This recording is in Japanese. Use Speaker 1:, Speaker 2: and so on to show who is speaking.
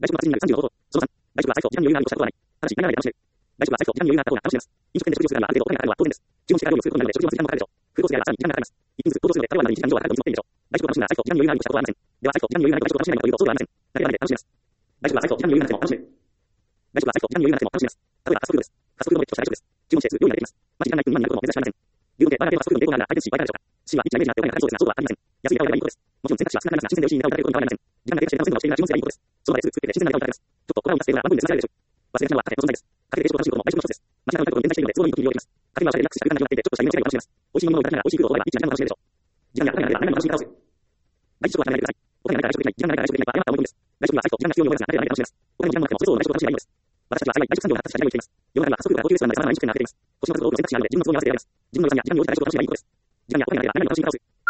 Speaker 1: 外食は達人になる35方法。その3、外食は最初、時間に余裕があるとしたことはない。ただし、時間がないで楽しめる。外食は最初、時間に余裕があった方が楽しめます。飲食店で食事をするのにはある程度お金がかかるのは当然です。注文してから料理をすることになるので食事をする時間もかかるでしょう。空港付き合いはさらに時間がかかります。一品ずつ行動するので、食べ終わるまでに1時間以上はかかると見積もっているでしょう。外食を楽しむなら最初、時間に余裕があるとしたことはありません。では最初、時間に余裕があると外食を楽しめないのかというと、そうではありません。慣れるまで楽しめます。外食は最初、時間に余裕がなくても楽しめる。外食は最初、時間に余裕がなくても楽しめます。例えば、ファストフードです。ファストフードのレシピとした外食です。注文してすぐ料理が出てきます。まじ時間ない分、今になることも珍しくありません。流動で、バーガーでファストフードの冷凍があるなら回転寿司倍高いでしょうか。C はリッチなイメージがあってお金がかかりそうですが、そうではありません。安いネタを選べばいいことです。もちろん選択肢は少なくなりますが、新鮮で美味しいネタを食べることに変わりありません。時間が経過して楽しんでもしているなら注文すればいいことです。その場ですぐ作って新鮮なネタを食べます。ちょっと粉を出す程度なら半分で済ませられるでしょう。忘れがちなのは糧、ご存知です。家庭で冷食を楽しむことも外食の一つです。間違いなく現在しているので、都合のいい時に利用できます。家庭はおしゃれでリラックスした空間が広がっていて、ちょっとした夢の世界を楽しめます。美味しい飲み物をいただきながら美味しいフードを覚えればリッチな時間も楽しめるでしょう。時間がかかるなら何も楽しみ方をする。外食はやめないでください。お金がないから外食できない。時間がないから外食できないか誤った思い込みです。外食には最初、時間が必要に思いますが、家庭では楽しめます。お金も時間もなくても、それ相応の外食を楽しめばいいのです。私たちは幸い外食産業が発達した時代を生きています。世の中にはファストフードから高級レストランまで様々な飲食店が溢れています。星の数多くの選択肢があるので、自分の都合に合わせて選べます。自分の都合に合わせて選ぶようにしたい外食を楽しめばいいことです。時間にはお金がないで何も楽しみ方をする。